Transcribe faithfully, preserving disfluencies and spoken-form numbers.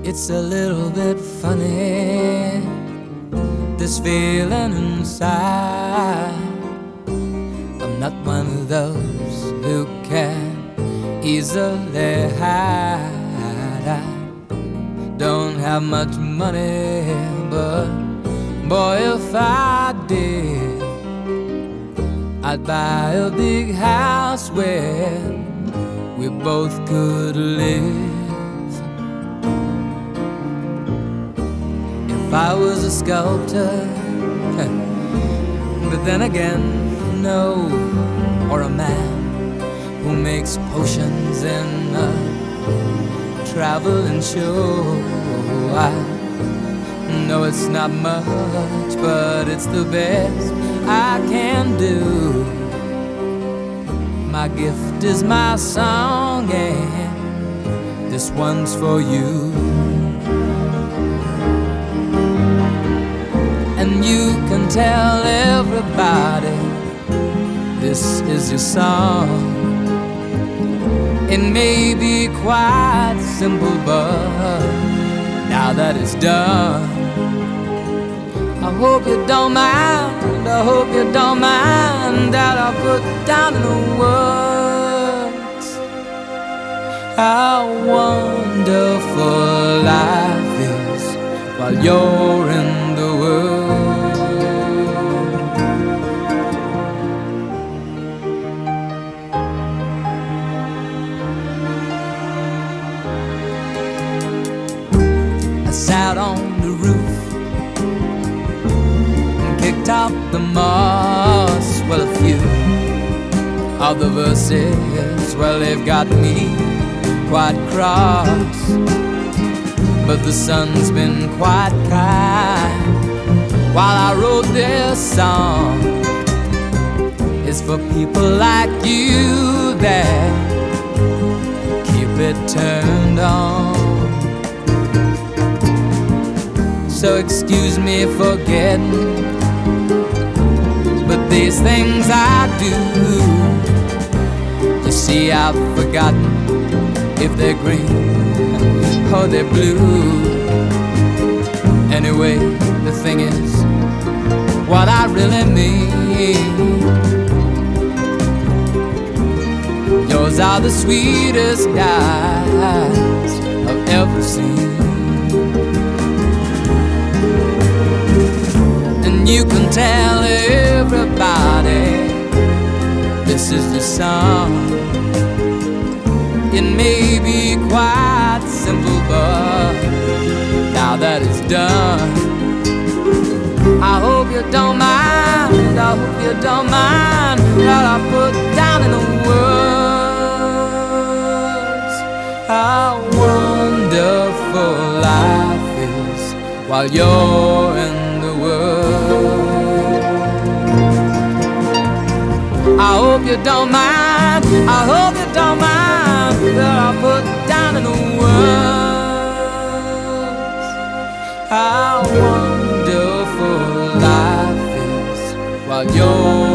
It's a little bit funny, this feeling inside. I'm not one of those who can easily hide. I don't have much money, but boy, if I did, I'd buy a big house where we both could live. If I was a sculptor, but then again, no, or a man who makes potions in a traveling show. I know it's not much, but it's the best I can do. My gift is my song, and this one's for you. And you can tell everybody this is your song. It may be quite simple, but now that it's done, I hope you don't mind, I hope you don't mind that I put down in the words how wonderful life is while you're in the world. I sat on the roof and kicked out the moss. Well, a few of the verses, well, they've got me quite cross, but the sun's been quite kind while I wrote this song. It's for people like you that keep it turned on. So excuse me for getting, but these things I do, you see, I've forgotten if they're green or they're blue. Anyway, the thing is, what I really mean, yours are the sweetest eyes I've ever seen. And you can tell everybody this is the song. It may be quite simple, but now that it's done, I hope you don't mind, I hope you don't mind that I put down in the words how wonderful life is while you're in the world. I hope you don't mind, I hope you don't mind that I put down in the words how wonderful life is while you're